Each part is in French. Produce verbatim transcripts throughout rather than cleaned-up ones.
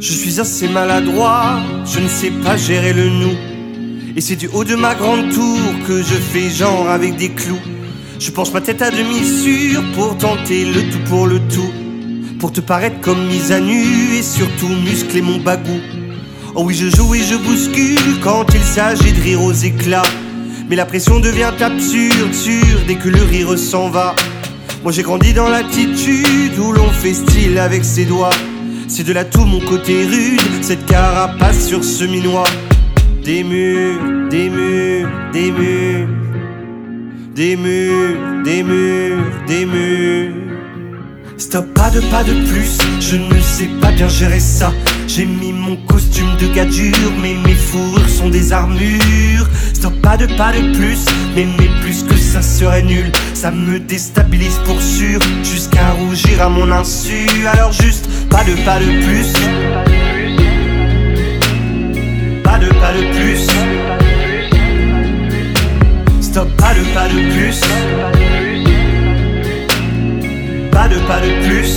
Je suis assez maladroit, je ne sais pas gérer le nous. Et c'est du haut de ma grande tour que je fais genre avec des clous. Je penche ma tête à demi sûre pour tenter le tout pour le tout, pour te paraître comme mise à nu et surtout muscler mon bagou. Oh oui, je joue et je bouscule quand il s'agit de rire aux éclats. Mais la pression devient absurde, sûre, dès que le rire s'en va. Moi j'ai grandi dans l'attitude où l'on fait style avec ses doigts. C'est de là tout mon côté rude, cette carapace sur ce minois. Des murs, des murs, des murs, des murs, des murs, des murs. Stop, pas de pas de plus, je ne sais pas bien gérer ça. J'ai mis mon costume de gars dur, mais mes fourrures sont des armures. Stop, pas de pas de plus, mais mais plus que ça serait nul. Ça me déstabilise pour sûr, jusqu'à rougir à mon insu. Alors juste, pas de pas de plus, pas de pas de plus. Stop, pas de pas de plus, pas de pas de plus.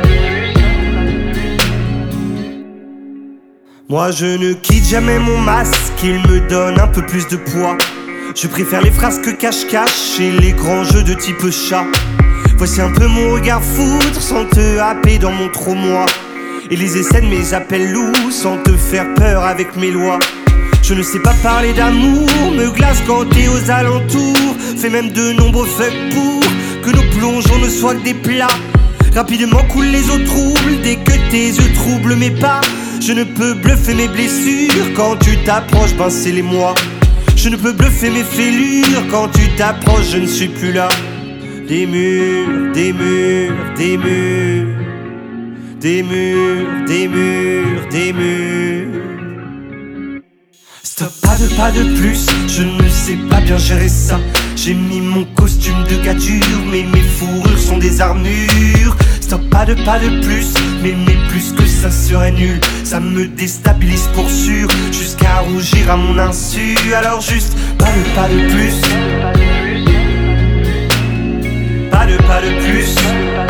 Moi je ne quitte jamais mon masque, il me donne un peu plus de poids. Je préfère les phrases que cache-cache et les grands jeux de type chat. Voici un peu mon regard foutre sans te happer dans mon trop moi. Et les essais de mes appels loups sans te faire peur avec mes lois. Je ne sais pas parler d'amour, me glace quand t'es aux alentours. Fais même de nombreux fuck pour que nos plongeons ne soient que des plats. Rapidement coulent les eaux troubles dès que tes yeux troublent mes pas. Je ne peux bluffer mes blessures quand tu t'approches, ben c'est les mois. Je ne peux bluffer mes fêlures quand tu t'approches, je ne suis plus là. Des murs, des murs, des murs, des murs, des murs, des murs. Stop, pas de pas de plus, je ne sais pas bien gérer ça. J'ai mis mon costume de gars dur, mais mes fourrures sont des armures. Stop, pas de pas de plus, mais mais plus que ça serait nul. Ça me déstabilise pour sûr, jusqu'à rougir à mon insu. Alors juste, pas de pas de plus, pas de pas de plus.